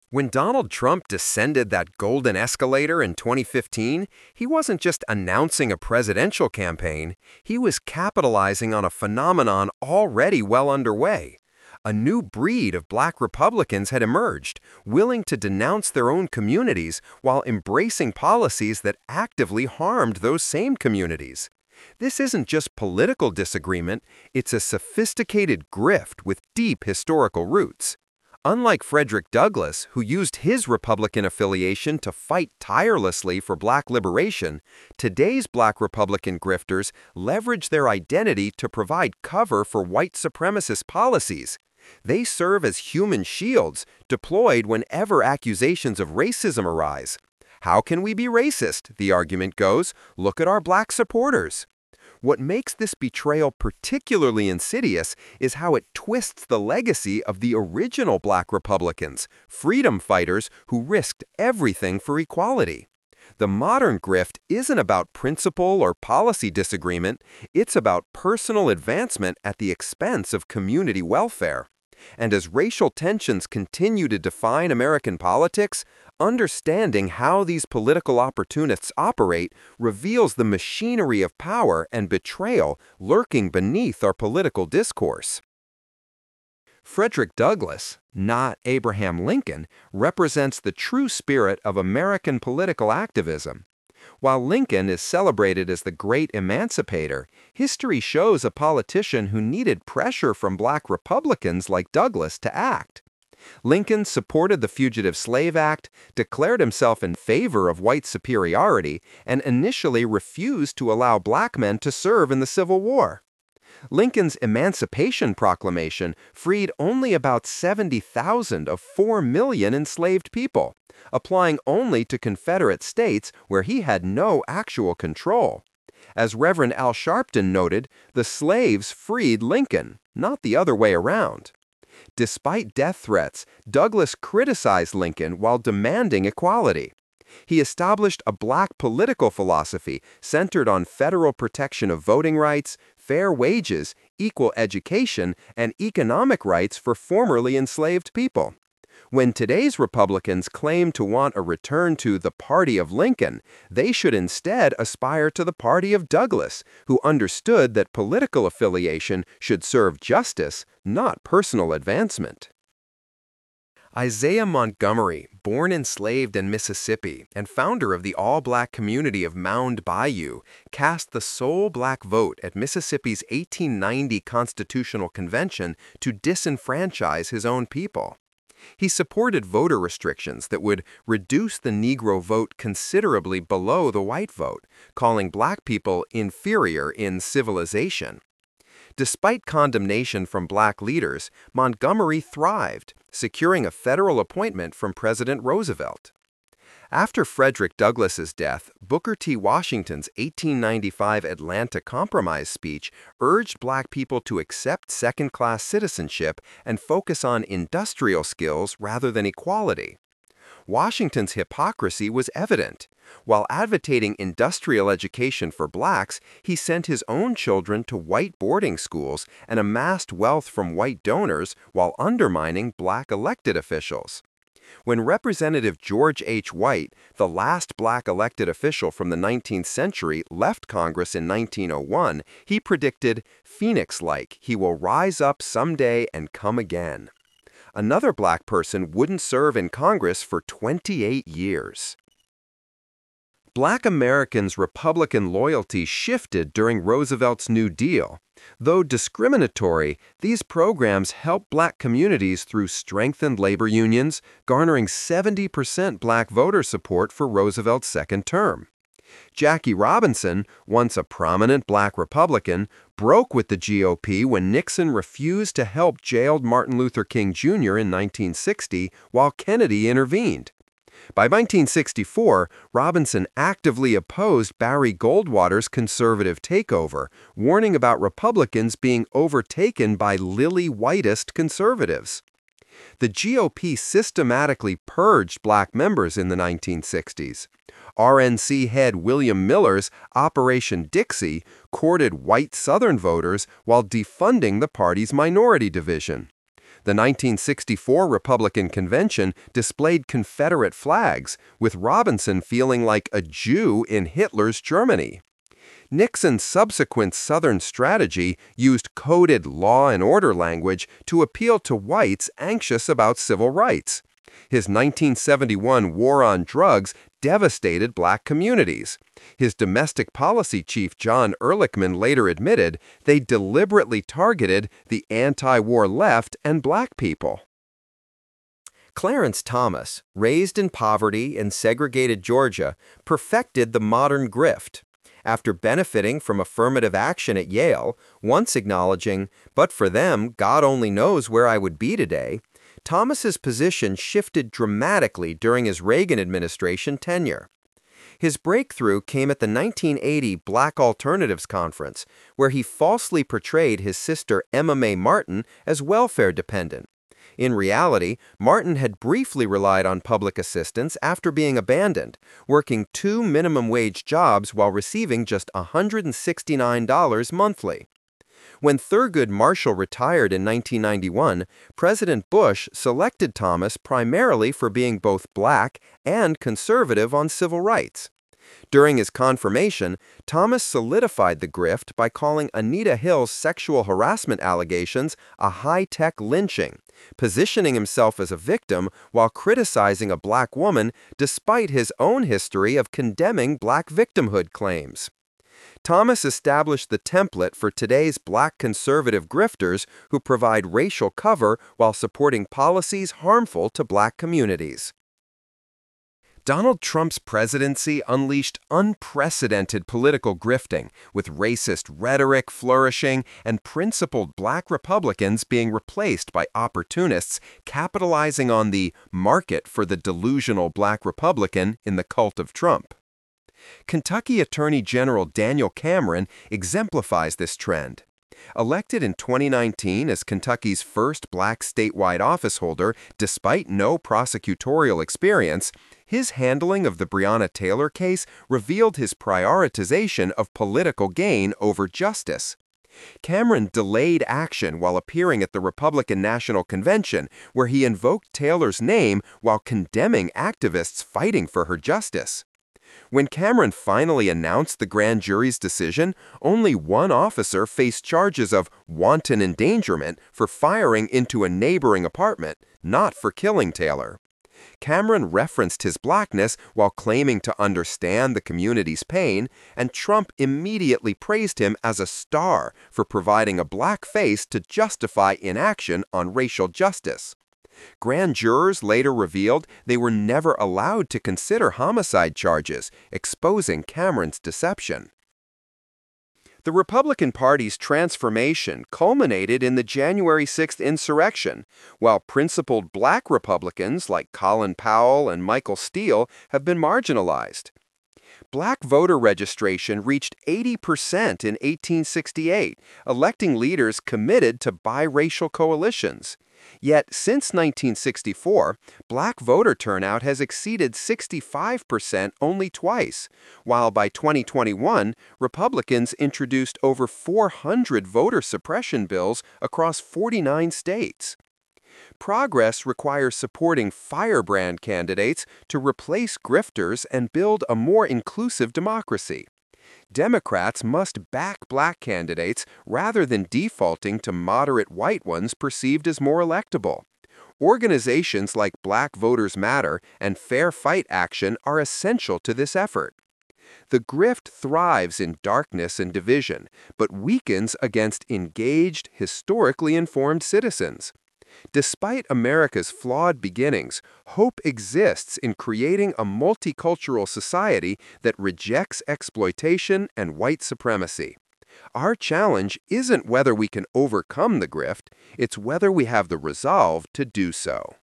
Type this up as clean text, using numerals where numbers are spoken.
When Donald Trump descended that golden escalator in 2015, he wasn't just announcing a presidential campaign, he was capitalizing on a phenomenon already well underway. A new breed of black Republicans had emerged, willing to denounce their own communities while embracing policies that actively harmed those same communities. This isn't just political disagreement, it's a sophisticated grift with deep historical roots. Unlike Frederick Douglass, who used his Republican affiliation to fight tirelessly for black liberation, today's black Republican grifters leverage their identity to provide cover for white supremacist policies. They serve as human shields, deployed whenever accusations of racism arise. How can we be racist? The argument goes. Look at our black supporters. What makes this betrayal particularly insidious is how it twists the legacy of the original black Republicans, freedom fighters who risked everything for equality. The modern grift isn't about principle or policy disagreement, it's about personal advancement at the expense of community welfare. And as racial tensions continue to define American politics, understanding how these political opportunists operate reveals the machinery of power and betrayal lurking beneath our political discourse. Frederick Douglass, not Abraham Lincoln, represents the true spirit of American political activism. While Lincoln is celebrated as the great emancipator, history shows a politician who needed pressure from black Republicans like Douglass to act. Lincoln supported the Fugitive Slave Act, declared himself in favor of white superiority, and initially refused to allow black men to serve in the Civil War. Lincoln's Emancipation Proclamation freed only about 70,000 of 4 million enslaved people, applying only to Confederate states where he had no actual control. As Reverend Al Sharpton noted, the slaves freed Lincoln, not the other way around. Despite death threats, Douglass criticized Lincoln while demanding equality. He established a black political philosophy centered on federal protection of voting rights, fair wages, equal education, and economic rights for formerly enslaved people. When today's Republicans claim to want a return to the Party of Lincoln, they should instead aspire to the Party of Douglass, who understood that political affiliation should serve justice, not personal advancement. Isaiah Montgomery, born enslaved in Mississippi and founder of the all-black community of Mound Bayou, cast the sole black vote at Mississippi's 1890 Constitutional Convention to disenfranchise his own people. He supported voter restrictions that would reduce the Negro vote considerably below the white vote, calling black people inferior in civilization. Despite condemnation from black leaders, Montgomery thrived, securing a federal appointment from President Roosevelt. After Frederick Douglass's death, Booker T. Washington's 1895 Atlanta Compromise speech urged black people to accept second-class citizenship and focus on industrial skills rather than equality. Washington's hypocrisy was evident. While advocating industrial education for blacks, he sent his own children to white boarding schools and amassed wealth from white donors while undermining black elected officials. When Representative George H. White, the last black elected official from the 19th century, left Congress in 1901, he predicted, "Phoenix-like, he will rise up someday and come again." Another black person wouldn't serve in Congress for 28 years. Black Americans' Republican loyalty shifted during Roosevelt's New Deal. Though discriminatory, these programs helped black communities through strengthened labor unions, garnering 70% black voter support for Roosevelt's second term. Jackie Robinson, once a prominent black Republican, broke with the GOP when Nixon refused to help jailed Martin Luther King Jr. in 1960 while Kennedy intervened. By 1964, Robinson actively opposed Barry Goldwater's conservative takeover, warning about Republicans being overtaken by lily-whitest conservatives. The GOP systematically purged black members in the 1960s. RNC head William Miller's Operation Dixie courted white Southern voters while defunding the party's minority division. The 1964 Republican convention displayed Confederate flags, with Robinson feeling like a Jew in Hitler's Germany. Nixon's subsequent Southern strategy used coded law and order language to appeal to whites anxious about civil rights. His 1971 war on drugs devastated black communities. His domestic policy chief John Ehrlichman later admitted they deliberately targeted the anti-war left and black people. Clarence Thomas, raised in poverty in segregated Georgia, perfected the modern grift. After benefiting from affirmative action at Yale, once acknowledging, "But for them, God only knows where I would be today," Thomas's position shifted dramatically during his Reagan administration tenure. His breakthrough came at the 1980 Black Alternatives Conference, where he falsely portrayed his sister Emma Mae Martin as welfare dependent. In reality, Martin had briefly relied on public assistance after being abandoned, working 2 minimum wage jobs while receiving just $169 monthly. When Thurgood Marshall retired in 1991, President Bush selected Thomas primarily for being both black and conservative on civil rights. During his confirmation, Thomas solidified the grift by calling Anita Hill's sexual harassment allegations a high-tech lynching, positioning himself as a victim while criticizing a black woman despite his own history of condemning black victimhood claims. Thomas established the template for today's black conservative grifters who provide racial cover while supporting policies harmful to black communities. Donald Trump's presidency unleashed unprecedented political grifting, with racist rhetoric flourishing and principled black Republicans being replaced by opportunists capitalizing on the market for the delusional black Republican in the cult of Trump. Kentucky Attorney General Daniel Cameron exemplifies this trend. Elected in 2019 as Kentucky's first black statewide officeholder despite no prosecutorial experience, his handling of the Breonna Taylor case revealed his prioritization of political gain over justice. Cameron delayed action while appearing at the Republican National Convention, where he invoked Taylor's name while condemning activists fighting for her justice. When Cameron finally announced the grand jury's decision, only one officer faced charges of wanton endangerment for firing into a neighboring apartment, not for killing Taylor. Cameron referenced his blackness while claiming to understand the community's pain, and Trump immediately praised him as a star for providing a black face to justify inaction on racial justice. Grand jurors later revealed they were never allowed to consider homicide charges, exposing Cameron's deception. The Republican Party's transformation culminated in the January 6th insurrection, while principled black Republicans like Colin Powell and Michael Steele have been marginalized. Black voter registration reached 80% in 1868, electing leaders committed to biracial coalitions. Yet, since 1964, black voter turnout has exceeded 65% only twice, while by 2021, Republicans introduced over 400 voter suppression bills across 49 states. Progress requires supporting firebrand candidates to replace grifters and build a more inclusive democracy. Democrats must back black candidates rather than defaulting to moderate white ones perceived as more electable. Organizations like Black Voters Matter and Fair Fight Action are essential to this effort. The grift thrives in darkness and division, but weakens against engaged, historically informed citizens. Despite America's flawed beginnings, hope exists in creating a multicultural society that rejects exploitation and white supremacy. Our challenge isn't whether we can overcome the grift, it's whether we have the resolve to do so.